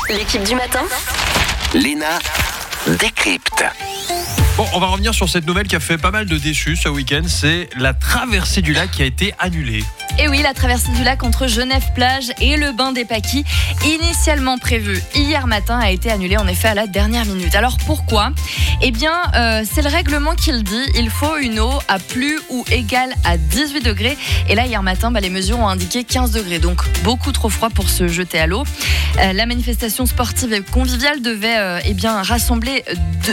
L'équipe du matin, Léna décrypte. Bon, on va revenir sur cette nouvelle qui a fait pas mal de déçus ce week-end. C'est la traversée du lac qui a été annulée. Et oui, la traversée du lac entre Genève-Plage et le bain des Paquis, initialement prévue hier matin, a été annulée en effet à la dernière minute. Alors pourquoi ? Eh bien, c'est le règlement qui le dit. Il faut une eau à plus ou égale à 18 degrés. Et là, hier matin, les mesures ont indiqué 15 degrés. Donc, beaucoup trop froid pour se jeter à l'eau. La manifestation sportive et conviviale devait rassembler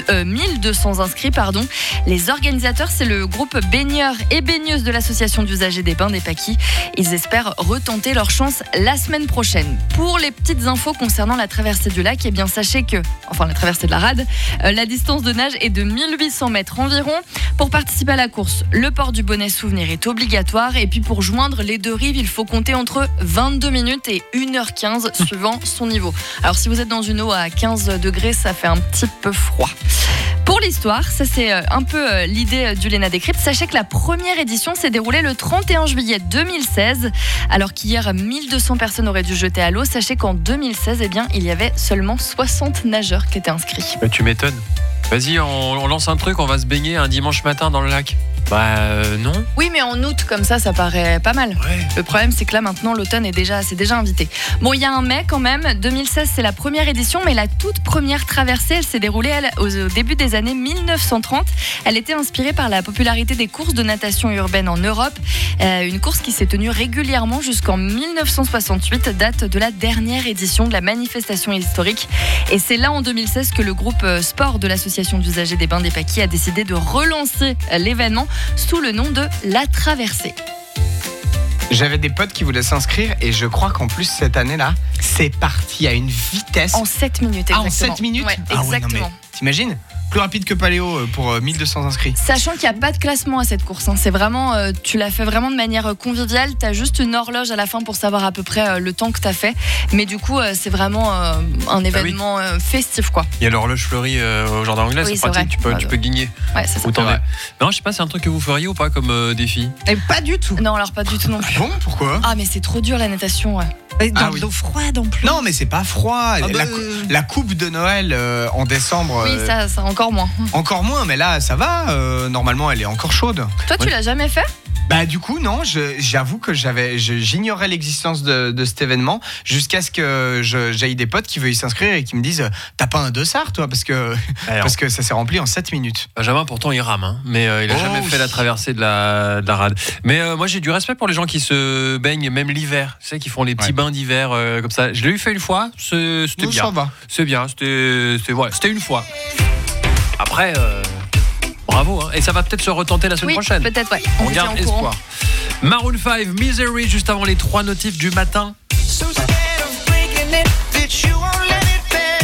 1200 inscrits. Les organisateurs, c'est le groupe baigneurs et baigneuses de l'association d'usagers des bains des Paquis. Ils espèrent retenter leur chance la semaine prochaine. Pour les petites infos concernant la traversée du lac, sachez que, la traversée de la rade, la distance de nage est de 1800 mètres environ. Pour participer à la course, le port du bonnet souvenir est obligatoire. Et puis pour joindre les deux rives, il faut compter entre 22 minutes et 1h15 suivant son niveau. Alors si vous êtes dans une eau à 15 degrés, ça fait un petit peu froid. Pour l'histoire, ça c'est un peu l'idée du Léna Décrypte. Sachez que la première édition s'est déroulée le 31 juillet 2016, alors qu'hier 1200 personnes auraient dû jeter à l'eau. Sachez qu'en 2016, il y avait seulement 60 nageurs qui étaient inscrits. Mais tu m'étonnes. Vas-y, on lance un truc, on va se baigner un dimanche matin dans le lac. Non. Oui, mais en août, comme ça paraît pas mal. Ouais. Le problème, c'est que là, maintenant, l'automne c'est déjà invité. Bon, il y a un mais quand même. 2016, c'est la première édition, mais la toute première traversée, elle s'est déroulée au début des années 1930. Elle était inspirée par la popularité des courses de natation urbaine en Europe. Une course qui s'est tenue régulièrement jusqu'en 1968, date de la dernière édition de la manifestation historique. Et c'est là, en 2016, que le groupe sport de l'association d'usagers des bains des Paquis a décidé de relancer l'événement sous le nom de La Traversée. J'avais des potes qui voulaient s'inscrire et je crois qu'en plus cette année-là, c'est parti à une vitesse. En 7 minutes, exactement. En 7 minutes ? Ouais, exactement. T'imagines ? Plus rapide que Paléo pour 1200 inscrits. Sachant qu'il n'y a pas de classement à cette course. C'est vraiment, tu l'as fait vraiment de manière conviviale. Tu as juste une horloge à la fin pour savoir à peu près le temps que tu as fait. Mais du coup, c'est vraiment un événement festif, quoi. Il y a l'horloge fleurie au jardin anglais, Oui, c'est pratique, tu peux gagner. Ouais, c'est ça. Non, je sais pas, c'est un truc que vous feriez ou pas comme défi ? Et pas du tout. Non, alors pas du tout non plus. Bon, pourquoi ? Ah, mais c'est trop dur la natation, ouais. Dans l'eau froide en plus. Non, mais c'est pas froid. La coupe de Noël en décembre. Oui, ça encore moins. Encore moins, mais là, ça va. Normalement, elle est encore chaude. Toi, tu l'as jamais fait ? Du coup, non, j'avoue que j'ignorais l'existence de cet événement jusqu'à ce que j'aille des potes qui veuillent s'inscrire et qui me disent t'as pas un dossard, toi, parce que ça s'est rempli en 7 minutes. Benjamin, pourtant, il rame, mais il a jamais fait la traversée de la rade. Mais moi, j'ai du respect pour les gens qui se baignent, même l'hiver. Tu sais, qui font les petits bains d'hiver comme ça. Je l'ai eu fait une fois, c'était bien. Ça va. C'est bien, c'était une fois. Après, bravo, hein. Et ça va peut-être se retenter la semaine prochaine. Peut-être, ouais. On garde espoir. Maroon 5, Misery, juste avant les 3 notifs du matin. So scared of breaking it that you are